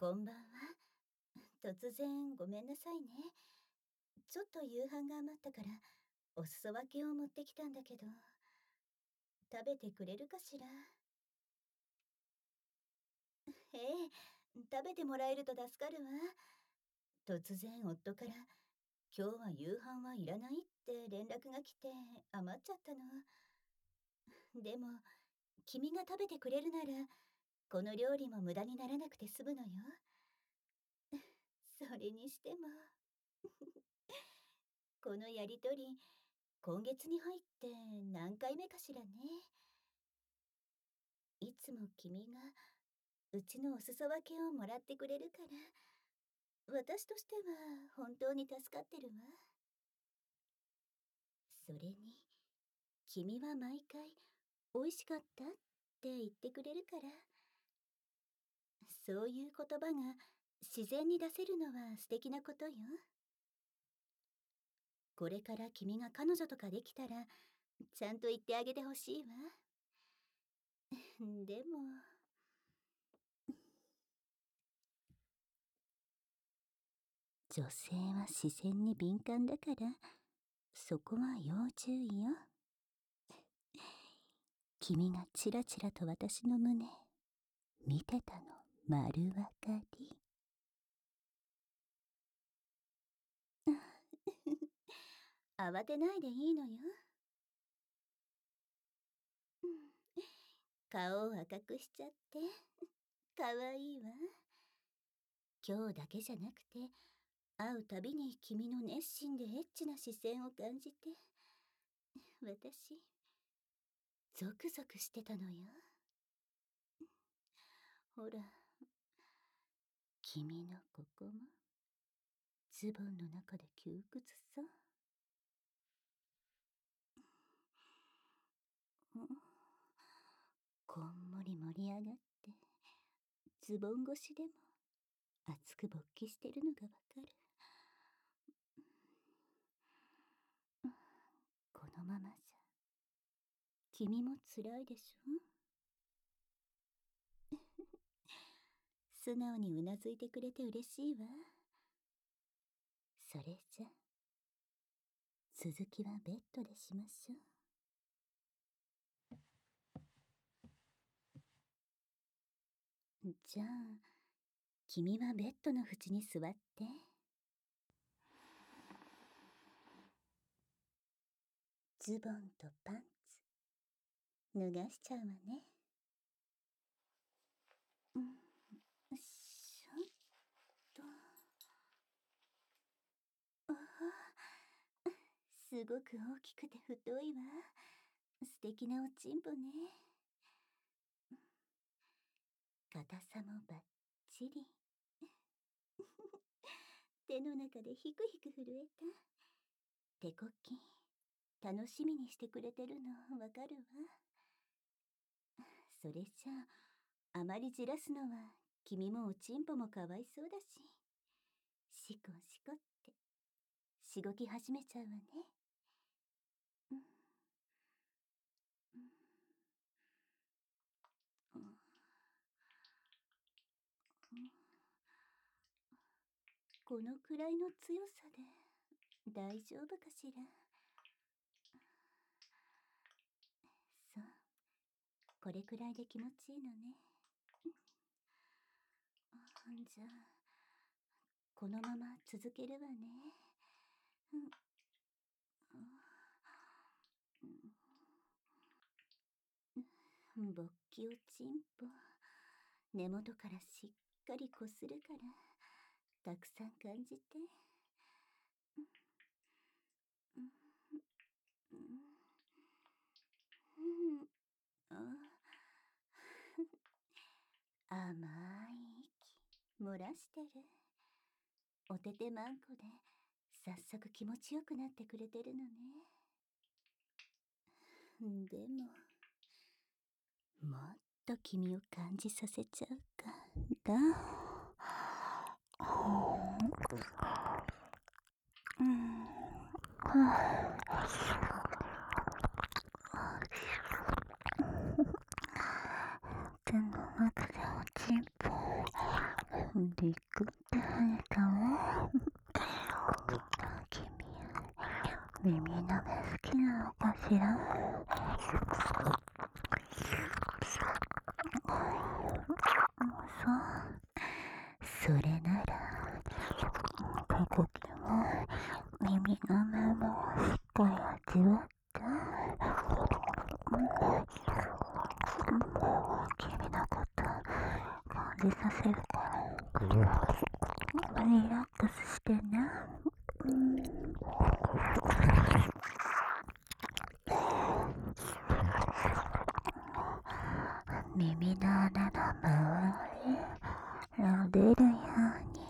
こんばんは。突然ごめんなさいね。ちょっと夕飯が余ったから、お裾分けを持ってきたんだけど、食べてくれるかしら。ええ、食べてもらえると助かるわ。突然夫から、今日は夕飯はいらないって連絡が来て余っちゃったの。でも、君が食べてくれるなら、この料理も無駄にならなくて済むのよ。それにしても、このやりとり、今月に入って何回目かしらね。いつも君がうちのお裾分けをもらってくれるから、私としては本当に助かってるわ。それに、君は毎回美味しかったって言ってくれるから、そういう言葉が自然に出せるのは素敵なことよ。これから君が彼女とかできたら、ちゃんと言ってあげてほしいわ。でも、女性は視線に敏感だから、そこは要注意よ。君がチラチラと私の胸、見てたの丸わかり。慌てないでいいのよ。顔を赤くしちゃって、かわいいわ。今日だけじゃなくて、会うたびに君の熱心でエッチな視線を感じて、私、ゾクゾクしてたのよ。ほら、君のここも、ズボンの中で窮屈さ。こんもり盛り上がって、ズボン越しでも熱く勃起してるのがわかる。このままじゃ、君も辛いでしょ。素直にうなずいてくれて嬉しいわ。それじゃ、続きはベッドでしましょう。じゃあ、君はベッドの縁に座って。ズボンとパンツ、脱がしちゃうわね。よいしょっと。ああ、すごく大きくて太いわ。素敵なおちんぽね。硬さもバッチリ。手の中でヒクヒク震えた。手こき、楽しみにしてくれてるのわかるわ。それじゃあ、あまりじらすのは君もおちんぽもかわいそうだし、シコシコってしごき始めちゃうわね。うんうんうんこのくらいの強さで大丈夫かしら。そう、これくらいで気持ちいいのね。じゃあ、このまま続けるわね。勃起おちんぽ、根元からしっかりこするから、たくさん感じて。甘い息漏らしてる。おててまんこで早速気持ちよくなってくれてるのね。でも、もっと君を感じさせちゃうから手の中でおちんぽをりくって生えたわ。君、耳舐め好きなのかしら。そう、それなら、過去形も耳舐めもしっかり味わって、君のこと感じさせるから、リラックスしてね。耳の穴の周り撫でるように。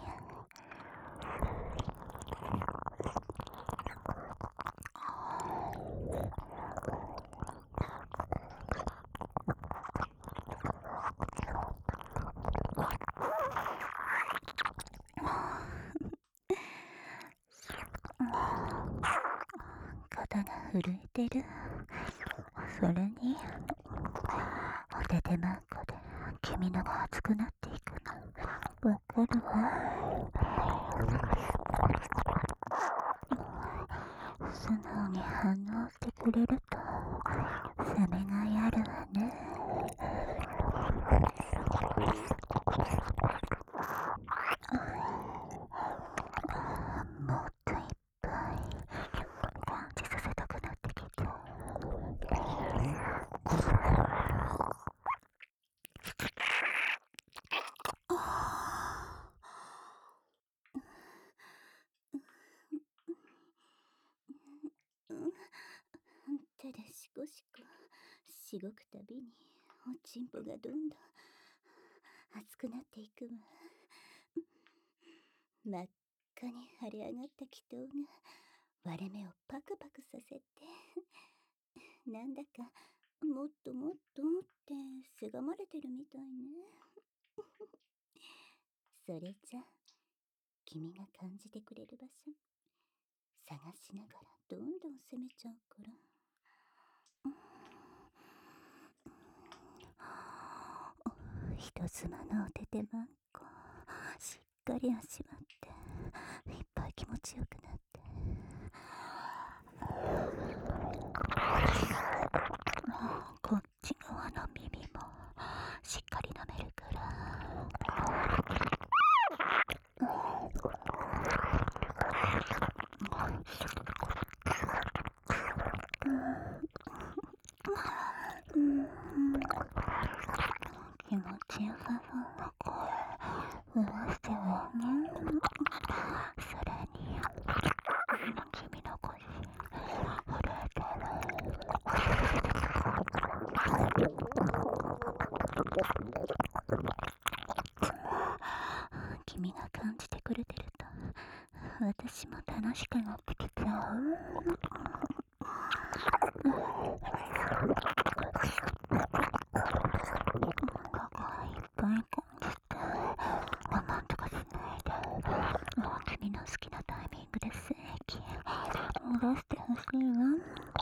肩が震えてる。それにお手手まんこで君のが熱くなっていくのわかるわ。素直に反応してくれると責めがいあるわね。もっといっぱい感じさせたくなってきた。 手でシコシコしごくたびにおちんぽがどんどん熱くなっていくわ。真っ赤に腫れ上がった気筒が割れ目をパクパクさせてなんだかもっともっとってせがまれてるみたいね。それじゃ君が感じてくれる場所探しながらどんどん攻めちゃうから。人妻のお手手まんこしっかり味わっていっぱい気持ちよくなって、こっち側の耳もしっかり舐めるから。気持ちよさそうな声出してはね。それに君の腰震えてる。君が感じてくれてると私も楽しくなってきちゃう。だからいっぱい感じて我慢とかしないで、君の好きなタイミングで精液出してほしいわ。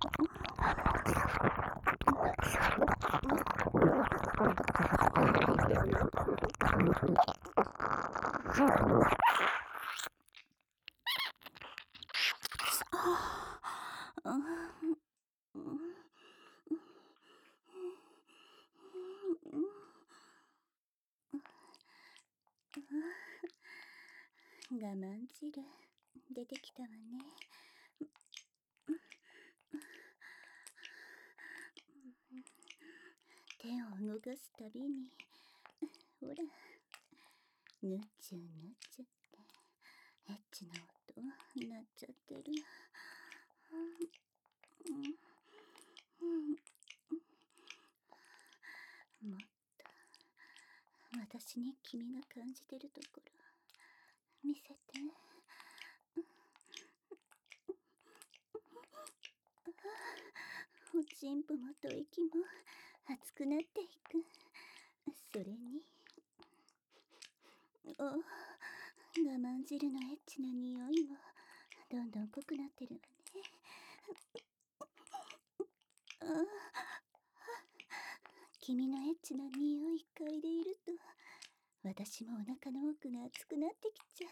我慢汁出てきたわね。手を動かすたびにほらぬちゅぬちゅってエッチな音なっちゃってる。もっと私に君が感じてるところ見せて。おちんぽも吐息も熱くなっていく。それに我慢汁のエッチな匂いもどんどん濃くなってるわね。君のエッチな匂い嗅いでいると私もお腹の奥が熱くなってきちゃ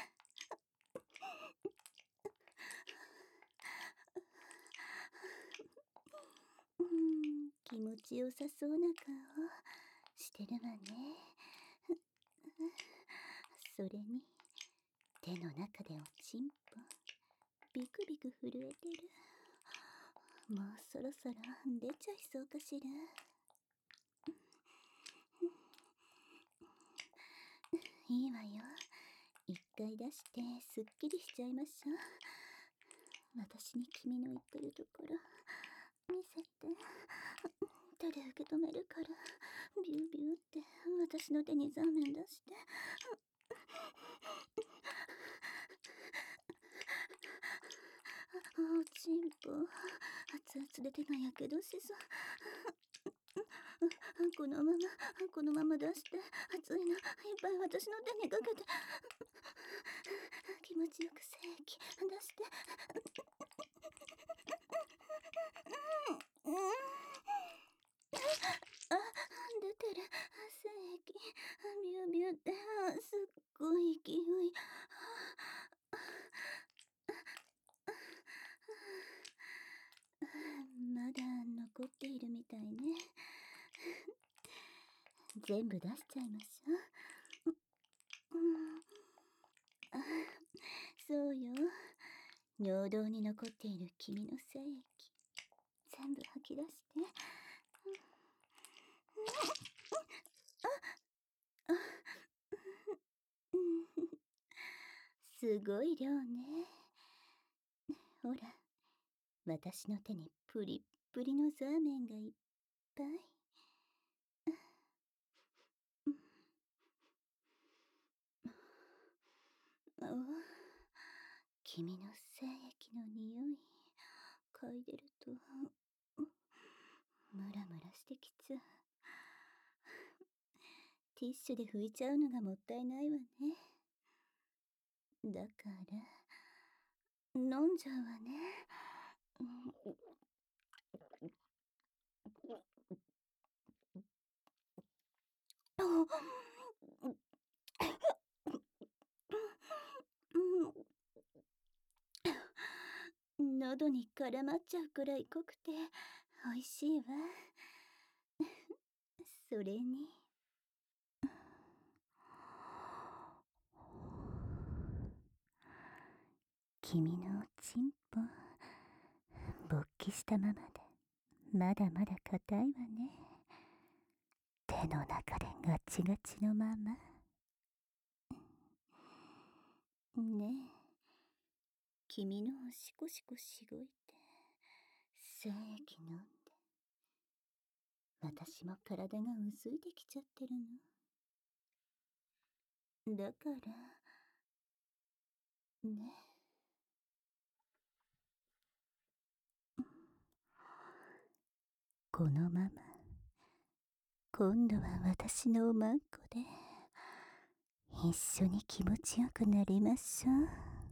う。気持ちよさそうな顔してるわね。それに手の中でおちんぽビクビク震えてる。もうそろそろ出ちゃいそうかしら。いいわよ。一回出してすっきりしちゃいましょう。私に君の言ってるところ見せて。手で受け止めるから、ビュービューって私の手にザーメン出して。おちんぽ熱々で手がやけどしそう。このまま出して、熱いのいっぱい私の手にかけて、気持ちよく精液出して。あ、出てる。精液ビュービューって、すっごい勢い。まだ残っているみたいね。全部出しちゃいましょう。そうよ。尿道に残っている君の精液全部吐き出して。すごい量ね。ほら、私の手にプリップリのザーメンがいっぱい。お、君の精液の匂い嗅いでるとムラムラしてきちゃう。ティッシュで拭いちゃうのがもったいないわね。だから飲んじゃうわね。喉に絡まっちゃうくらい濃くて美味しいわ。それに君のおちんぽ勃起したままでまだまだ硬いわね。手の中でガチガチのままねえ、君のおしこしこしごいて精液飲んで私も体がうずいてきちゃってるのだからね。このまま今度は私のおまんこで一緒に気持ちよくなりましょう。